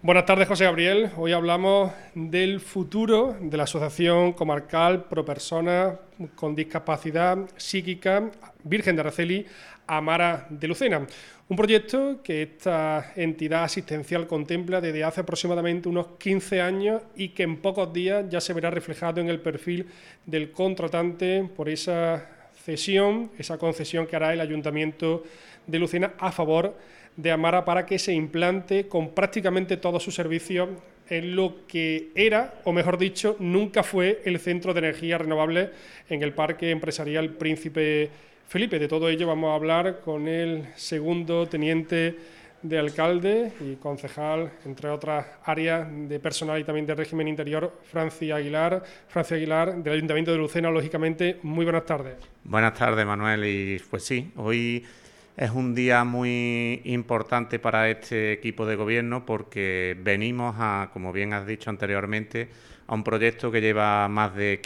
Buenas tardes, José Gabriel. Hoy hablamos del futuro de la Asociación Comarcal Pro Personas con Discapacidad Psíquica Virgen de Araceli, Amara de Lucena. Un proyecto que esta entidad asistencial contempla desde hace aproximadamente unos 15 años y que en pocos días ya se verá reflejado en el perfil del contratante por esa cesión, esa concesión que hará el Ayuntamiento de Lucena a favor de Amara para que se implante con prácticamente todos sus servicios en lo que era, o mejor dicho, nunca fue el centro de energía renovable en el Parque Empresarial Príncipe Felipe. De todo ello vamos a hablar con el segundo teniente de alcalde y concejal, entre otras áreas de personal y también de régimen interior, Francia Aguilar, del Ayuntamiento de Lucena, lógicamente. Muy buenas tardes. Buenas tardes, Manuel. Y pues sí, hoy es un día muy importante para este equipo de gobierno porque venimos a, como bien has dicho anteriormente, a un proyecto que lleva más de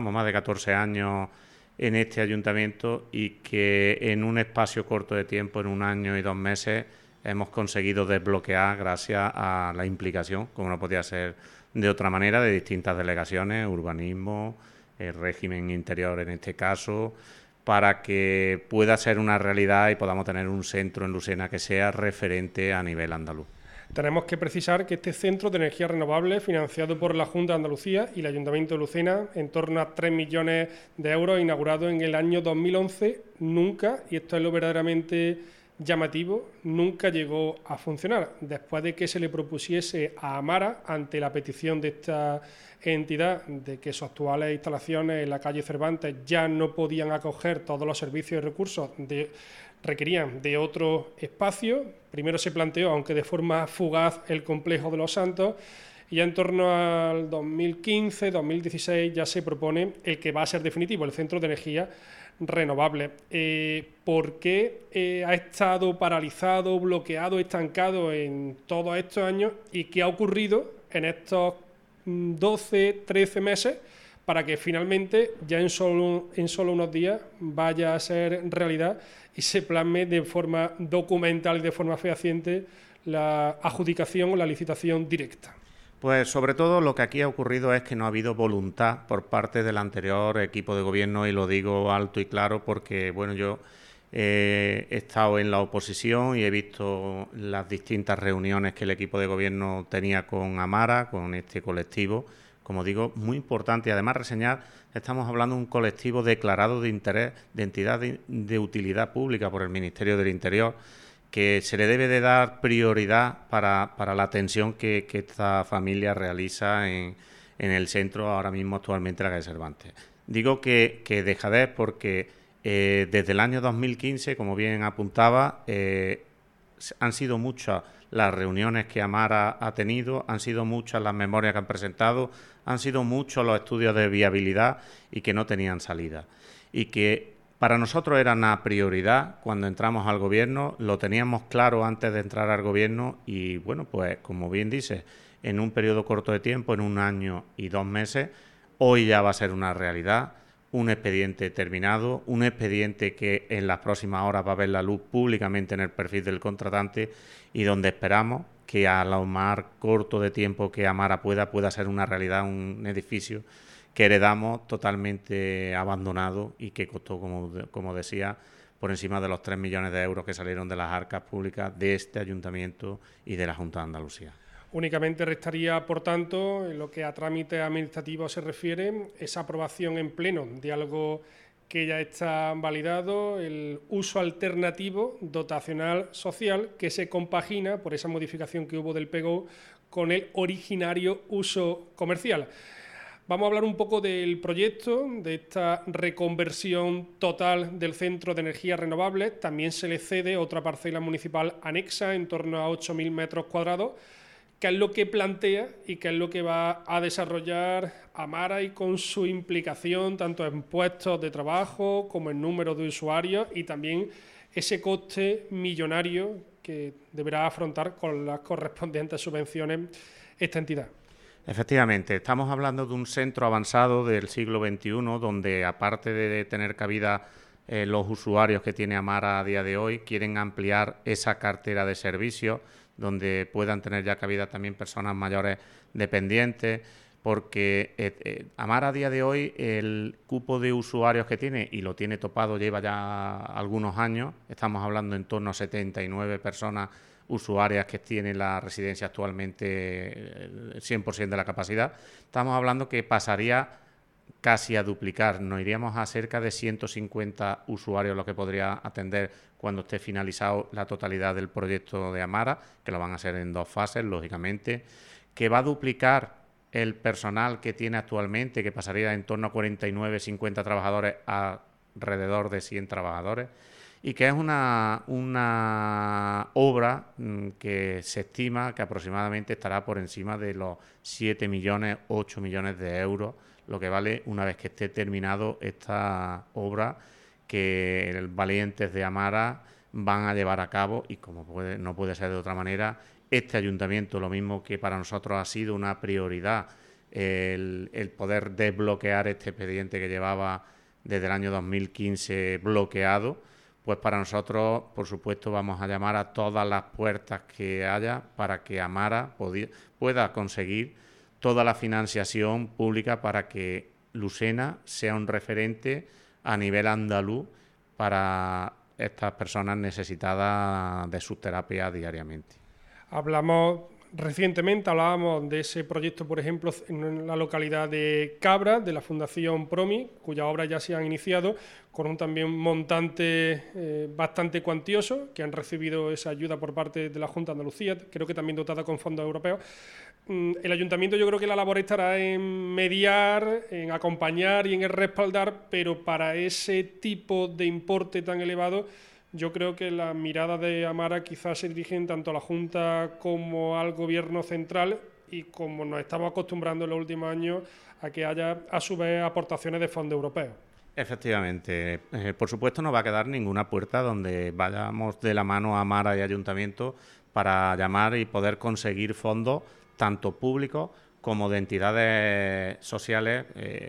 14 años en este ayuntamiento y que en un espacio corto de tiempo, en 1 año y 2 meses, hemos conseguido desbloquear gracias a la implicación, como no podía ser de otra manera, de distintas delegaciones, urbanismo, el régimen interior en este caso, para que pueda ser una realidad y podamos tener un centro en Lucena que sea referente a nivel andaluz. Tenemos que precisar que este centro de energía renovable, financiado por la Junta de Andalucía y el Ayuntamiento de Lucena, en torno a 3 millones de euros, inaugurado en el año 2011, nunca, y esto es lo verdaderamente llamativo, nunca llegó a funcionar. Después de que se le propusiese a Amara, ante la petición de esta entidad de que sus actuales instalaciones en la calle Cervantes ya no podían acoger todos los servicios y recursos requerían de otro espacio. Primero se planteó, aunque de forma fugaz, el complejo de Los Santos, y ya en torno al 2015, 2016 ya se propone el que va a ser definitivo, el centro de energía renovable. ¿Por qué ha estado paralizado, bloqueado, estancado en todos estos años y qué ha ocurrido en estos 12, 13 meses para que finalmente ya en solo unos días vaya a ser realidad y se plasme de forma documental y de forma fehaciente la adjudicación o la licitación directa? Pues sobre todo lo que aquí ha ocurrido es que no ha habido voluntad por parte del anterior equipo de gobierno, y lo digo alto y claro porque bueno, yo he estado en la oposición y he visto las distintas reuniones que el equipo de gobierno tenía con Amara, con este colectivo, como digo, muy importante. Y además reseñar, estamos hablando de un colectivo declarado de interés, de entidad de utilidad pública por el Ministerio del Interior, que se le debe de dar prioridad para la atención que esta familia realiza en el centro ahora mismo actualmente la calle Cervantes. Digo que dejadez porque desde el año 2015, como bien apuntaba, han sido muchas las reuniones que Amara ha tenido, han sido muchas las memorias que han presentado, han sido muchos los estudios de viabilidad y que no tenían salida. Y que para nosotros era una prioridad cuando entramos al gobierno, lo teníamos claro antes de entrar al gobierno y, bueno, pues como bien dices, en un periodo corto de tiempo, en 1 año y 2 meses, hoy ya va a ser una realidad, un expediente terminado, un expediente que en las próximas horas va a ver la luz públicamente en el perfil del contratante y donde esperamos que a lo más corto de tiempo que Amara pueda ser una realidad, un edificio que heredamos totalmente abandonado y que costó, como decía, por encima de los 3 millones de euros que salieron de las arcas públicas de este ayuntamiento y de la Junta de Andalucía. Únicamente restaría, por tanto, en lo que a trámite administrativo se refiere, esa aprobación en pleno de algo que ya está validado, el uso alternativo dotacional social que se compagina por esa modificación que hubo del PGO con el originario uso comercial. Vamos a hablar un poco del proyecto, de esta reconversión total del centro de energía renovable. También se le cede otra parcela municipal anexa en torno a 8.000 metros cuadrados, que es lo que plantea y que es lo que va a desarrollar Amara y con su implicación tanto en puestos de trabajo como en número de usuarios y también ese coste millonario que deberá afrontar con las correspondientes subvenciones esta entidad. Efectivamente, estamos hablando de un centro avanzado del siglo XXI donde, aparte de tener cabida los usuarios que tiene Amara a día de hoy, quieren ampliar esa cartera de servicios donde puedan tener ya cabida también personas mayores dependientes, porque Amara a día de hoy el cupo de usuarios que tiene, y lo tiene topado, lleva ya algunos años, estamos hablando en torno a 79 personas usuarias que tiene la residencia actualmente, el 100% de la capacidad. Estamos hablando que pasaría casi a duplicar, nos iríamos a cerca de 150 usuarios los que podría atender cuando esté finalizado la totalidad del proyecto de Amara, que lo van a hacer en 2 fases, lógicamente, que va a duplicar el personal que tiene actualmente, que pasaría en torno a 49, 50 trabajadores a alrededor de 100 trabajadores, y que es una obra que se estima que aproximadamente estará por encima de los 7 millones, 8 millones de euros, lo que vale una vez que esté terminado esta obra que los valientes de Amara van a llevar a cabo, y como no puede ser de otra manera, este ayuntamiento, lo mismo que para nosotros ha sido una prioridad el poder desbloquear este expediente que llevaba desde el año 2015 bloqueado, pues para nosotros, por supuesto, vamos a llamar a todas las puertas que haya para que Amara pueda conseguir toda la financiación pública para que Lucena sea un referente a nivel andaluz para estas personas necesitadas de sus terapias diariamente. Recientemente hablábamos de ese proyecto, por ejemplo, en la localidad de Cabra, de la Fundación Promi, cuyas obras ya se han iniciado, con un también montante bastante cuantioso, que han recibido esa ayuda por parte de la Junta de Andalucía, creo que también dotada con fondos europeos. El ayuntamiento, yo creo que la labor estará en mediar, en acompañar y en respaldar, pero para ese tipo de importe tan elevado, yo creo que la mirada de Amara quizás se dirigen tanto a la Junta como al Gobierno central, y como nos estamos acostumbrando en los últimos años a que haya a su vez aportaciones de fondos europeos. Efectivamente, por supuesto no va a quedar ninguna puerta donde vayamos de la mano a Amara y Ayuntamiento para llamar y poder conseguir fondos tanto públicos como de entidades sociales,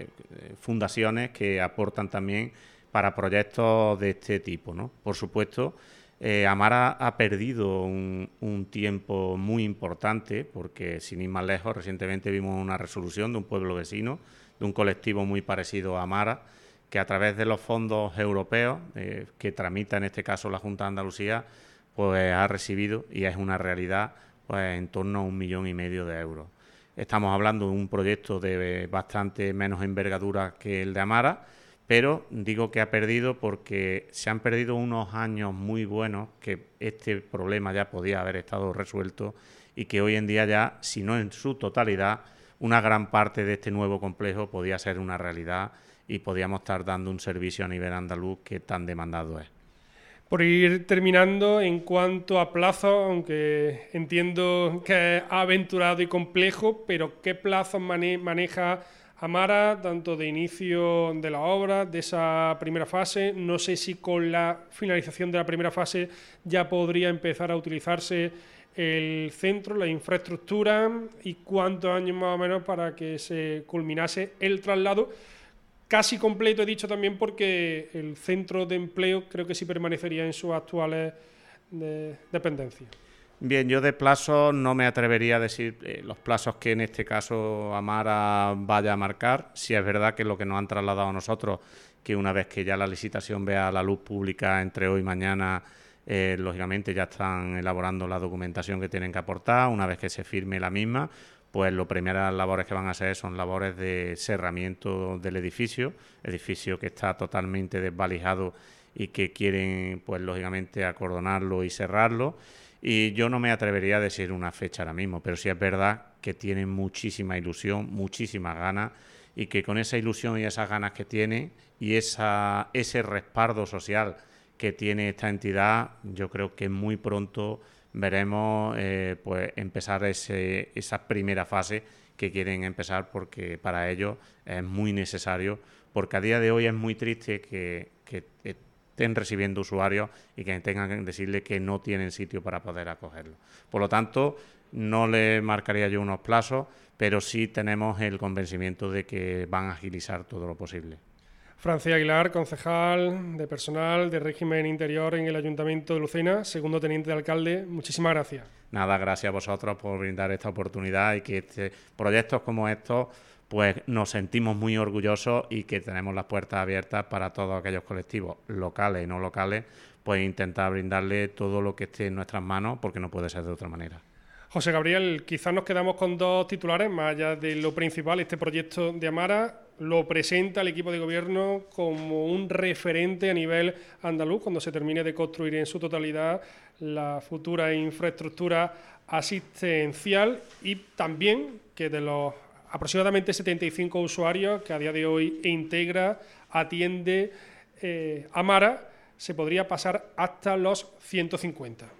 fundaciones que aportan también para proyectos de este tipo, ¿no? Por supuesto, Amara ha perdido un tiempo muy importante porque, sin ir más lejos, recientemente vimos una resolución de un pueblo vecino, de un colectivo muy parecido a Amara, que a través de los fondos europeos que tramita en este caso la Junta de Andalucía, pues ha recibido, y es una realidad, pues en torno a 1,5 millones de euros. Estamos hablando de un proyecto de bastante menos envergadura que el de Amara, pero digo que ha perdido porque se han perdido unos años muy buenos que este problema ya podía haber estado resuelto, y que hoy en día ya, si no en su totalidad, una gran parte de este nuevo complejo podía ser una realidad y podíamos estar dando un servicio a nivel andaluz que tan demandado es. Por ir terminando, en cuanto a plazos, aunque entiendo que es aventurado y complejo, pero ¿qué plazos maneja Amara, tanto de inicio de la obra, de esa primera fase? No sé si con la finalización de la primera fase ya podría empezar a utilizarse el centro, la infraestructura, y cuántos años más o menos para que se culminase el traslado casi completo, he dicho también, porque el centro de empleo creo que sí permanecería en sus actuales dependencias. Bien, yo de plazos no me atrevería a decir los plazos que en este caso Amara vaya a marcar. Si es verdad que lo que nos han trasladado a nosotros, que una vez que ya la licitación vea la luz pública entre hoy y mañana, lógicamente ya están elaborando la documentación que tienen que aportar. Una vez que se firme la misma, pues las primeras labores que van a hacer son labores de cerramiento del edificio que está totalmente desvalijado y que quieren, pues lógicamente, acordonarlo y cerrarlo. Y yo no me atrevería a decir una fecha ahora mismo, pero sí es verdad que tienen muchísima ilusión, muchísimas ganas, y que con esa ilusión y esas ganas que tiene y ese respaldo social que tiene esta entidad, yo creo que muy pronto veremos pues empezar esa primera fase que quieren empezar, porque para ellos es muy necesario, porque a día de hoy es muy triste que estén recibiendo usuarios y que tengan que decirle que no tienen sitio para poder acogerlo. Por lo tanto, no le marcaría yo unos plazos, pero sí tenemos el convencimiento de que van a agilizar todo lo posible. Francis Aguilar, concejal de personal de régimen interior en el Ayuntamiento de Lucena, segundo teniente de alcalde, muchísimas gracias. Nada, gracias a vosotros por brindar esta oportunidad y que proyectos como estos pues nos sentimos muy orgullosos y que tenemos las puertas abiertas para todos aquellos colectivos locales y no locales, pues intentar brindarle todo lo que esté en nuestras manos, porque no puede ser de otra manera. José Gabriel, quizás nos quedamos con dos titulares, más allá de lo principal. Este proyecto de Amara lo presenta el equipo de gobierno como un referente a nivel andaluz cuando se termine de construir en su totalidad la futura infraestructura asistencial, y también que de los aproximadamente 75 usuarios que a día de hoy integra, atiende Amara, se podría pasar hasta los 150.